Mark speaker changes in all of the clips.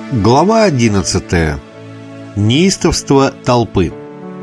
Speaker 1: Глава 11. Неистовство толпы.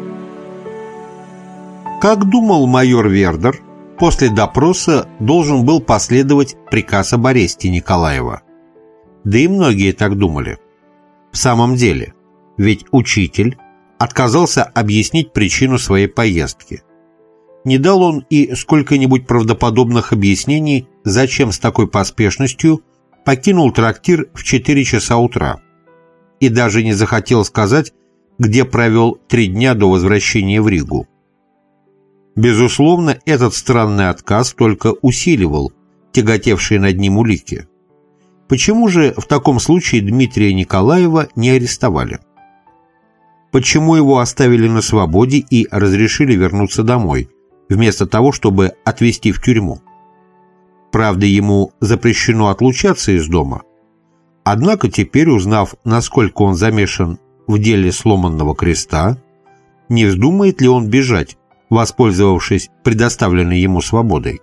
Speaker 1: Как думал майор Вердер, после допроса должен был последовать приказ об аресте Николаева. Да и многие так думали. В самом деле, ведь учитель отказался объяснить причину своей поездки. Не дал он и сколько-нибудь правдоподобных объяснений, зачем с такой поспешностью покинул трактир в 4 часа утра, и даже не захотел сказать, где провел 3 дня до возвращения в Ригу. Безусловно, этот странный отказ только усиливал тяготевшие над ним улики. Почему же в таком случае Дмитрия Николаева не арестовали? Почему его оставили на свободе и разрешили вернуться домой, вместо того, чтобы отвезти в тюрьму? Правда, ему запрещено отлучаться из дома. Однако теперь, узнав, насколько он замешан в деле сломанного креста, не вздумает ли он бежать, воспользовавшись предоставленной ему свободой?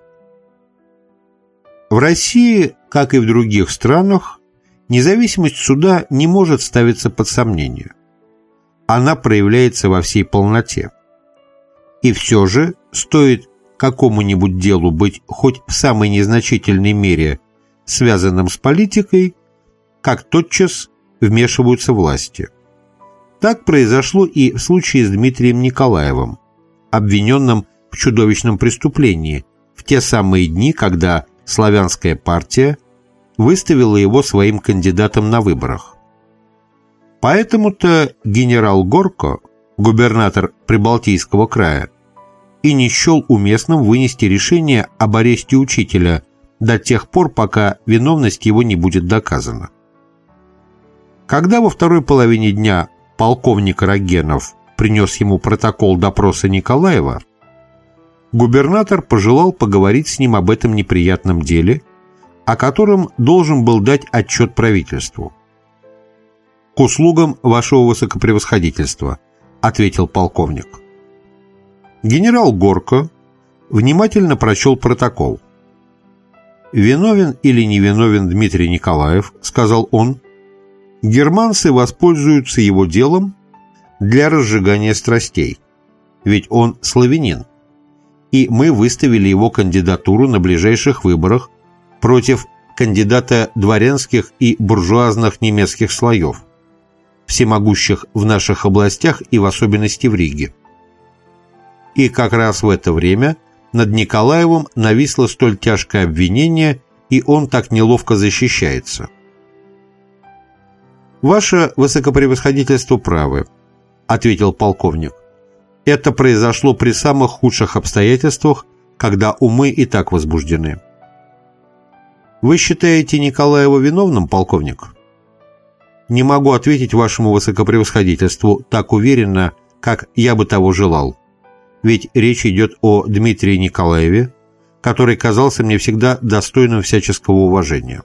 Speaker 1: В России, как и в других странах, независимость суда не может ставиться под сомнение. Она проявляется во всей полноте. И все же, стоит какому-нибудь делу быть хоть в самой незначительной мере связанным с политикой, как тотчас вмешиваются власти. Так произошло и в случае с Дмитрием Николаевым, обвиненным в чудовищном преступлении в те самые дни, когда славянская партия выставила его своим кандидатом на выборах. Поэтому-то генерал Горко, губернатор Прибалтийского края, и не счел уместным вынести решение об аресте учителя до тех пор, пока виновность его не будет доказана. Когда во второй половине дня полковник Рогенов принес ему протокол допроса Николаева, губернатор пожелал поговорить с ним об этом неприятном деле, о котором должен был дать отчет правительству. «К услугам вашего высокопревосходительства», — ответил полковник. Генерал Горко внимательно прочел протокол. «Виновен или невиновен Дмитрий Николаев, — сказал он, — германцы воспользуются его делом для разжигания страстей, ведь он славянин, и мы выставили его кандидатуру на ближайших выборах против кандидата дворянских и буржуазных немецких слоев, всемогущих в наших областях и в особенности в Риге. И как раз в это время над Николаевым нависло столь тяжкое обвинение, и он так неловко защищается. «Ваше высокопревосходительство правы», — ответил полковник. «Это произошло при самых худших обстоятельствах, когда умы и так возбуждены». «Вы считаете Николаева виновным, полковник?» «Не могу ответить вашему высокопревосходительству так уверенно, как я бы того желал. Ведь речь идет о Дмитрии Николаеве, который казался мне всегда достойным всяческого уважения.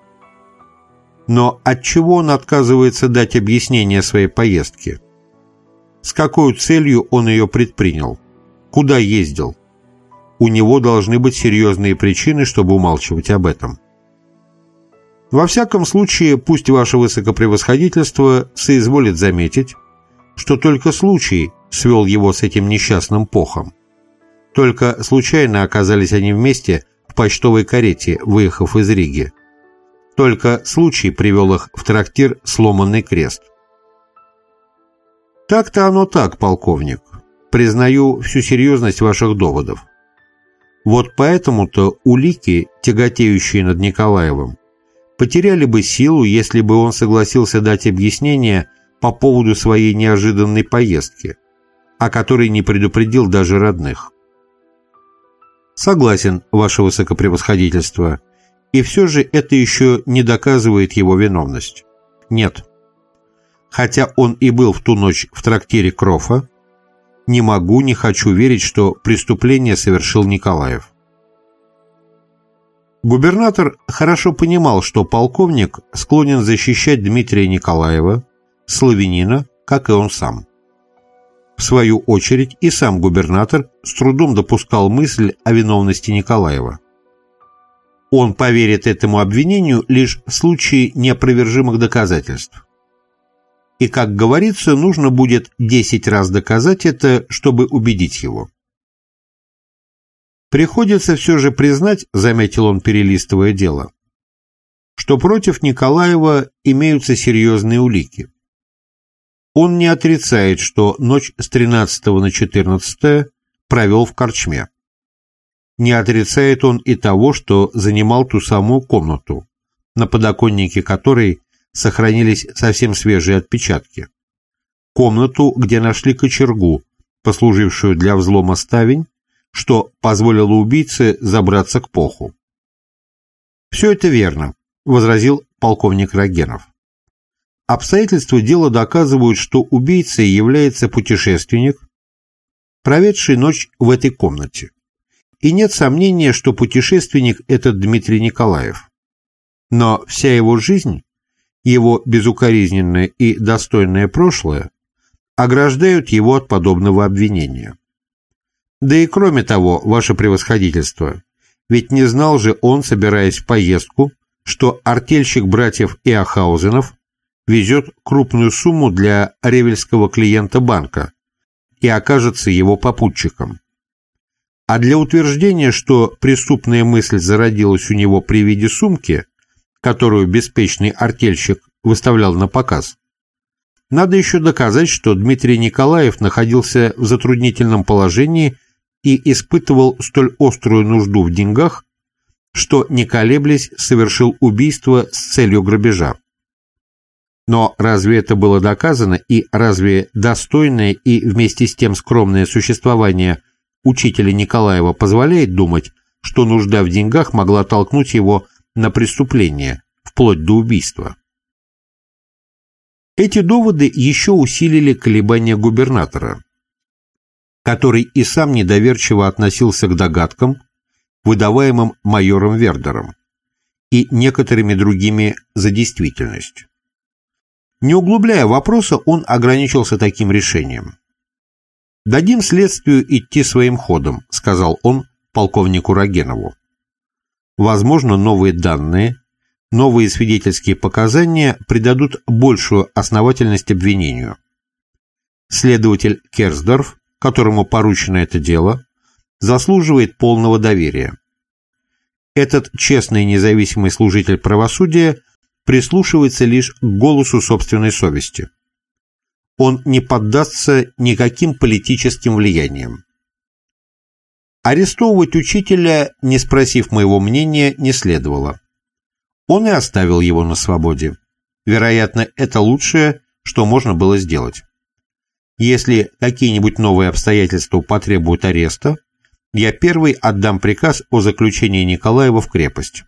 Speaker 1: Но отчего он отказывается дать объяснение своей поездке? С какой целью он ее предпринял? Куда ездил? У него должны быть серьезные причины, чтобы умалчивать об этом. Во всяком случае, пусть ваше высокопревосходительство соизволит заметить, что только случай свел его с этим несчастным Похом. Только случайно оказались они вместе в почтовой карете, выехав из Риги. Только случай привел их в трактир «Сломанный крест». Так-то оно так, полковник. Признаю всю серьезность ваших доводов. Вот поэтому-то улики, тяготеющие над Николаевым, потеряли бы силу, если бы он согласился дать объяснение по поводу своей неожиданной поездки, о которой не предупредил даже родных. Согласен, ваше высокопревосходительство, и все же это еще не доказывает его виновность. Нет. Хотя он и был в ту ночь в трактире Крофа, не могу, не хочу верить, что преступление совершил Николаев. Губернатор хорошо понимал, что полковник склонен защищать Дмитрия Николаева, славянина, как и он сам. В свою очередь и сам губернатор с трудом допускал мысль о виновности Николаева. Он поверит этому обвинению лишь в случае неопровержимых доказательств. и, как говорится, нужно будет 10 раз доказать это, чтобы убедить его. Приходится все же признать, заметил он, перелистывая дело, что против Николаева имеются серьезные улики. Он не отрицает, что ночь с 13 на 14 провел в корчме. Не отрицает он и того, что занимал ту самую комнату, на подоконнике которой сохранились совсем свежие отпечатки. Комнату, где нашли кочергу, послужившую для взлома ставень, что позволило убийце забраться к Поху. «Все это верно», — возразил полковник Рогенов. «Обстоятельства дела доказывают, что убийцей является путешественник, проведший ночь в этой комнате. И нет сомнения, что путешественник – это Дмитрий Николаев. Но вся его жизнь, его безукоризненное и достойное прошлое ограждают его от подобного обвинения. Да и кроме того, ваше превосходительство, ведь не знал же он, собираясь в поездку, что артельщик братьев Иохаузенов везет крупную сумму для ревельского клиента банка и окажется его попутчиком. А для утверждения, что преступная мысль зародилась у него при виде сумки, которую беспечный артельщик выставлял на показ, надо еще доказать, что Дмитрий Николаев находился в затруднительном положении и испытывал столь острую нужду в деньгах, что, не колеблясь, совершил убийство с целью грабежа. Но разве это было доказано, и разве достойное и вместе с тем скромное существование учителя Николаева позволяет думать, что нужда в деньгах могла толкнуть его на преступление, вплоть до убийства? Эти доводы еще усилили колебания губернатора, который и сам недоверчиво относился к догадкам, выдаваемым майором Вердером, и некоторыми другими за действительность. Не углубляя вопроса, он ограничился таким решением. «Дадим следствию идти своим ходом», — сказал он полковнику Рогенову. «Возможно, новые данные, новые свидетельские показания придадут большую основательность обвинению. Следователь Керсдорф, которому поручено это дело, заслуживает полного доверия. Этот честный и независимый служитель правосудия прислушивается лишь к голосу собственной совести. Он не поддастся никаким политическим влияниям. Арестовывать учителя, не спросив моего мнения, не следовало. Он и оставил его на свободе. Вероятно, это лучшее, что можно было сделать. Если какие-нибудь новые обстоятельства потребуют ареста, я первый отдам приказ о заключении Николаева в крепость».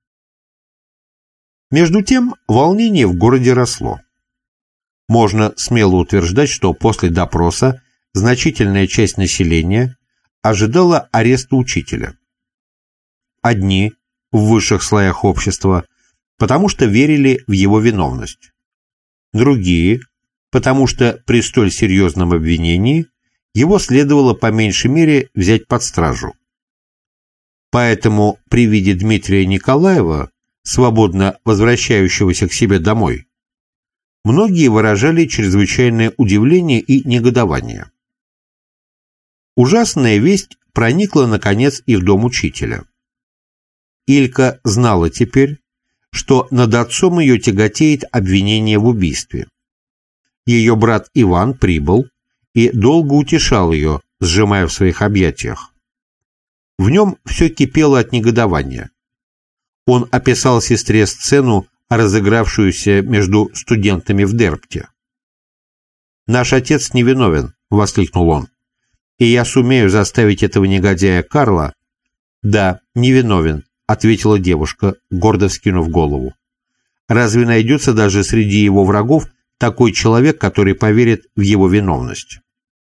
Speaker 1: Между тем, волнение в городе росло. Можно смело утверждать, что после допроса значительная часть населения ожидала ареста учителя. Одни в высших слоях общества, потому что верили в его виновность. Другие, потому что при столь серьезном обвинении его следовало по меньшей мере взять под стражу. Поэтому при виде Дмитрия Николаева, свободно возвращающегося к себе домой, многие выражали чрезвычайное удивление и негодование. Ужасная весть проникла, наконец, и в дом учителя. Илька знала теперь, что над отцом ее тяготеет обвинение в убийстве. Ее брат Иван прибыл и долго утешал ее, сжимая в своих объятиях. В нем все кипело от негодования. Он описал сестре сцену, разыгравшуюся между студентами в Дерпте. «Наш отец невиновен», — воскликнул он, — «и я сумею заставить этого негодяя Карла». «Да, невиновен», — ответила девушка, гордо вскинув голову. «Разве найдется даже среди его врагов такой человек, который поверит в его виновность?»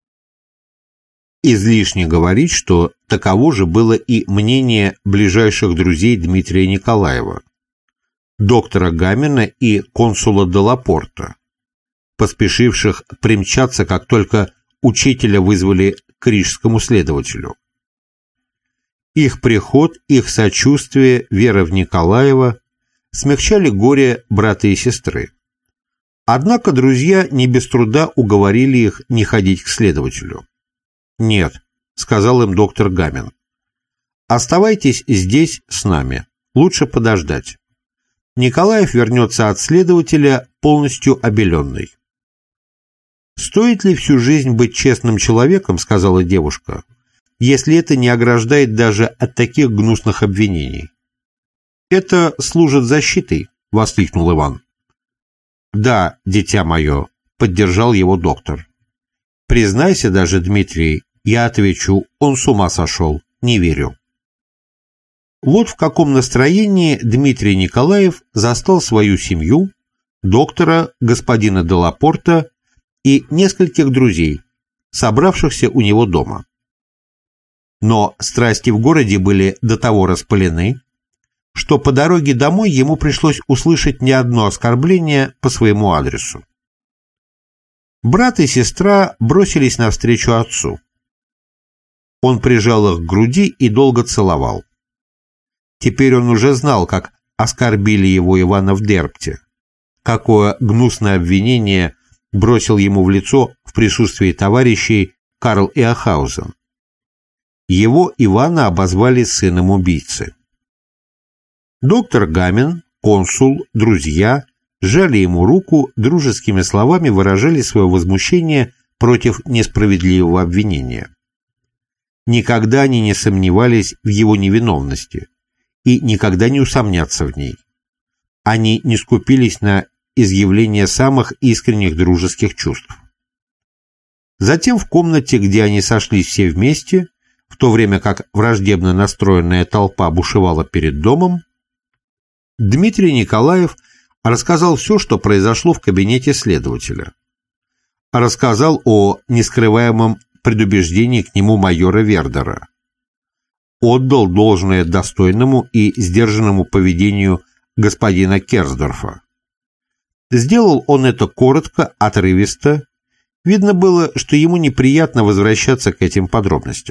Speaker 1: Излишне говорить, что таково же было и мнение ближайших друзей Дмитрия Николаева, доктора Гамина и консула де Лапорта, поспешивших примчаться, как только учителя вызвали к рижскому следователю. Их приход, их сочувствие, вера в Николаева смягчали горе брата и сестры. Однако друзья не без труда уговорили их не ходить к следователю. «Нет», — сказал им доктор Гамин, — «оставайтесь здесь с нами, лучше подождать. Николаев вернется от следователя полностью обеленный». «Стоит ли всю жизнь быть честным человеком, — сказала девушка, — если это не ограждает даже от таких гнусных обвинений?» «Это служит защитой», — воскликнул Иван. «Да, дитя мое», — поддержал его доктор. «Признайся даже, Дмитрий, я отвечу, он с ума сошел, не верю». Вот в каком настроении Дмитрий Николаев застал свою семью, доктора, господина де Лапорта и нескольких друзей, собравшихся у него дома. Но страсти в городе были до того распалены, что по дороге домой ему пришлось услышать не одно оскорбление по своему адресу. Брат и сестра бросились навстречу отцу. Он прижал их к груди и долго целовал. Теперь он уже знал, как оскорбили его Ивана в Дерпте, какое гнусное обвинение бросил ему в лицо в присутствии товарищей Карл Иохаузен. Его Ивана обозвали сыном убийцы. Доктор Гамин, консул, друзья сжали ему руку, дружескими словами выражали свое возмущение против несправедливого обвинения. Никогда они не сомневались в его невиновности и никогда не усомнятся в ней. Они не скупились на изъявление самых искренних дружеских чувств. Затем в комнате, где они сошлись все вместе, в то время как враждебно настроенная толпа бушевала перед домом, Дмитрий Николаев рассказал все, что произошло в кабинете следователя. Рассказал о нескрываемом предубеждении к нему майора Вердера. Отдал должное достойному и сдержанному поведению господина Керсдорфа. Сделал он это коротко, отрывисто. Видно было, что ему неприятно возвращаться к этим подробностям.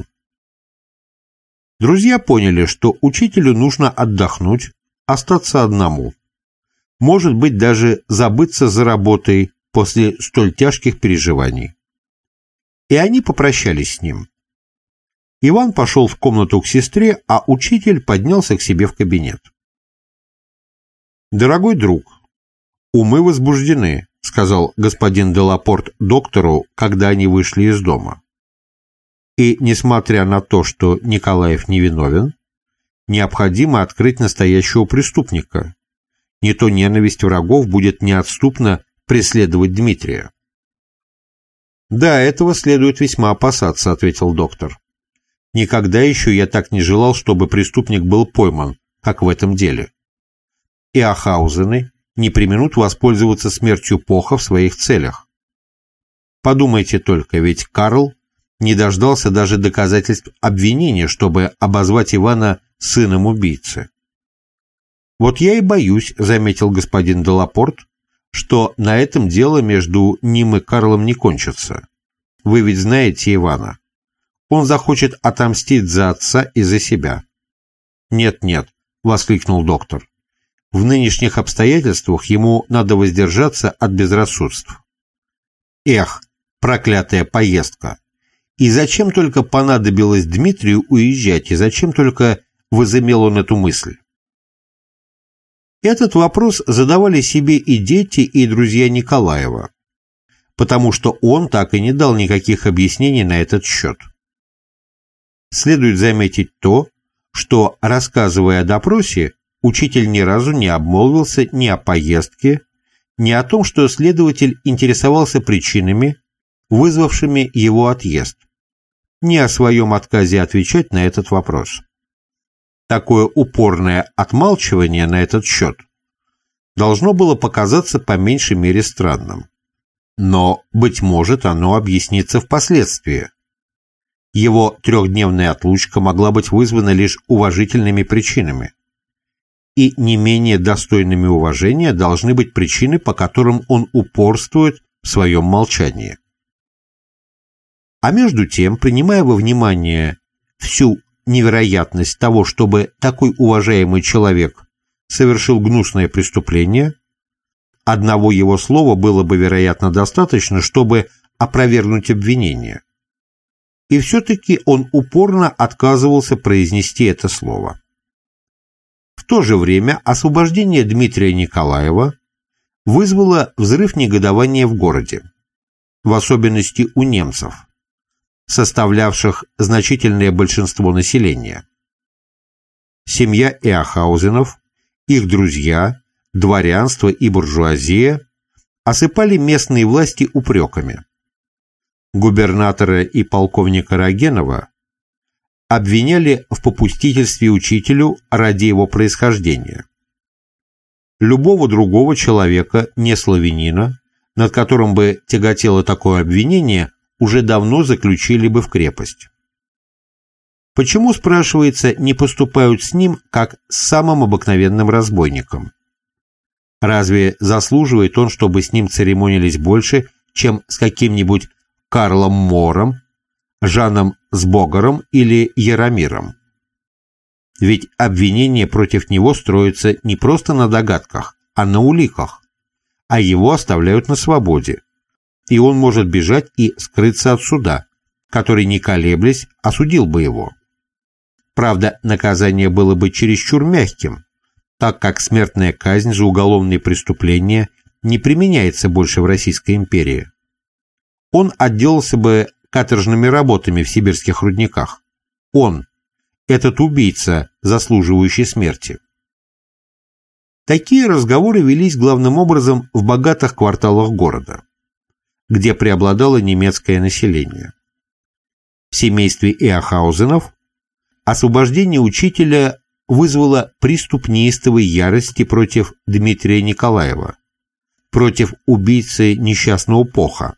Speaker 1: Друзья поняли, что учителю нужно отдохнуть, остаться одному. Может быть, даже забыться за работой после столь тяжких переживаний. И они попрощались с ним. Иван пошел в комнату к сестре, а учитель поднялся к себе в кабинет. «Дорогой друг, умы возбуждены», — сказал господин де Лапорт доктору, когда они вышли из дома. «И, несмотря на то, что Николаев невиновен, необходимо открыть настоящего преступника. Не то ненависть врагов будет неотступно преследовать Дмитрия». «Да, этого следует весьма опасаться», — ответил доктор. «Никогда еще я так не желал, чтобы преступник был пойман, как в этом деле. Иохаузены не преминут воспользоваться смертью Поха в своих целях. Подумайте только, ведь Карл не дождался даже доказательств обвинения, чтобы обозвать Ивана сыном убийцы. «Вот я и боюсь», — заметил господин де Лапорт, «что на этом дело между ним и Карлом не кончится. Вы ведь знаете Ивана. Он захочет отомстить за отца и за себя». «Нет-нет», — воскликнул доктор, «в нынешних обстоятельствах ему надо воздержаться от безрассудств». «Эх, проклятая поездка! И зачем только понадобилось Дмитрию уезжать, и зачем только возымел он эту мысль?» Этот вопрос задавали себе и дети, и друзья Николаева, потому что он так и не дал никаких объяснений на этот счет. Следует заметить то, что, рассказывая о допросе, учитель ни разу не обмолвился ни о поездке, ни о том, что следователь интересовался причинами, вызвавшими его отъезд, ни о своем отказе отвечать на этот вопрос. Такое упорное отмалчивание на этот счет должно было показаться по меньшей мере странным. Но, быть может, оно объяснится впоследствии. Его трехдневная отлучка могла быть вызвана лишь уважительными причинами. И не менее достойными уважения должны быть причины, по которым он упорствует в своем молчании. А между тем, принимая во внимание всю невероятность того, чтобы такой уважаемый человек совершил гнусное преступление, Одного его слова было бы, вероятно, достаточно, чтобы опровергнуть обвинение. И все-таки он упорно отказывался произнести это слово. В то же время освобождение Дмитрия Николаева вызвало взрыв негодования в городе, в особенности у немцев, составлявших значительное большинство населения. Семья Иохаузенов, их друзья, дворянство и буржуазия осыпали местные власти упреками. Губернатора и полковника Рогенова обвиняли в попустительстве учителю ради его происхождения. Любого другого человека, не славянина, над которым бы тяготело такое обвинение, уже давно заключили бы в крепость. Почему, спрашивается, не поступают с ним, как с самым обыкновенным разбойником? Разве заслуживает он, чтобы с ним церемонились больше, чем с каким-нибудь Карлом Мором, Жаном Сбогаром или Яромиром? Ведь обвинение против него строится не просто на догадках, а на уликах, а его оставляют на свободе, и он может бежать и скрыться от суда, который, не колеблясь, осудил бы его. Правда, наказание было бы чересчур мягким, так как смертная казнь за уголовные преступления не применяется больше в Российской империи. Он отделался бы каторжными работами в сибирских рудниках. Он, этот убийца, заслуживающий смерти. Такие разговоры велись главным образом в богатых кварталах города, где преобладало немецкое население. В семействе Иохаузенов освобождение учителя вызвало приступ неистовой ярости против Дмитрия Николаева, против убийцы несчастного Поха,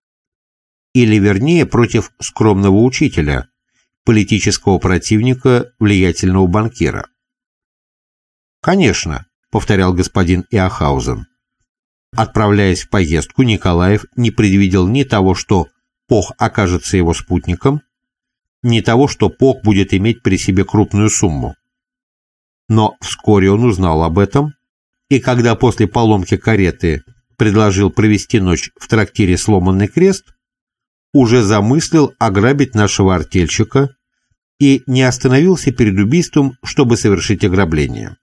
Speaker 1: или вернее против скромного учителя, политического противника влиятельного банкира. «Конечно», — повторял господин Иохаузен, отправляясь в поездку, Николаев не предвидел ни того, что Пох окажется его спутником, ни того, что Пох будет иметь при себе крупную сумму. Но вскоре он узнал об этом, и когда после поломки кареты предложил провести ночь в трактире «Сломанный крест», уже замыслил ограбить нашего артельщика и не остановился перед убийством, чтобы совершить ограбление.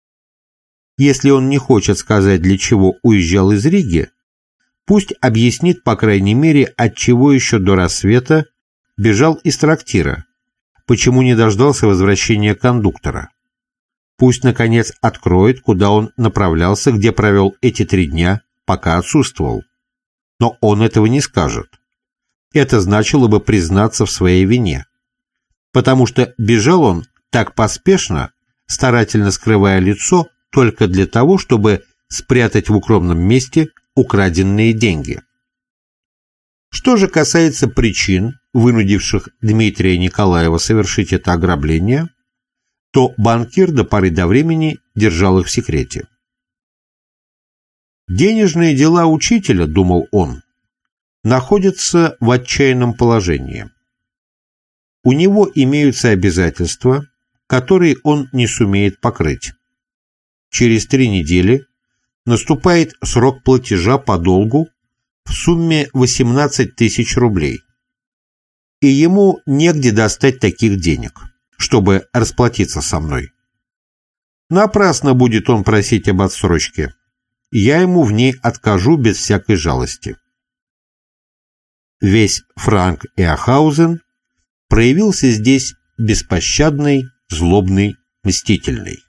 Speaker 1: Если он не хочет сказать, для чего уезжал из Риги, пусть объяснит, по крайней мере, отчего еще до рассвета бежал из трактира, почему не дождался возвращения кондуктора. Пусть, наконец, откроет, куда он направлялся, где провел эти 3 дня, пока отсутствовал. Но он этого не скажет. Это значило бы признаться в своей вине, потому что бежал он так поспешно, старательно скрывая лицо, только для того, чтобы спрятать в укромном месте украденные деньги. Что же касается причин, вынудивших Дмитрия Николаева совершить это ограбление, то банкир до поры до времени держал их в секрете. «Денежные дела учителя, — думал он, — находятся в отчаянном положении. У него имеются обязательства, которые он не сумеет покрыть. Через 3 недели наступает срок платежа по долгу в сумме 18 тысяч рублей, и ему негде достать таких денег, чтобы расплатиться со мной. Напрасно будет он просить об отсрочке, я ему в ней откажу без всякой жалости». Весь Франк Иохаузен проявился здесь беспощадный, злобный, мстительный.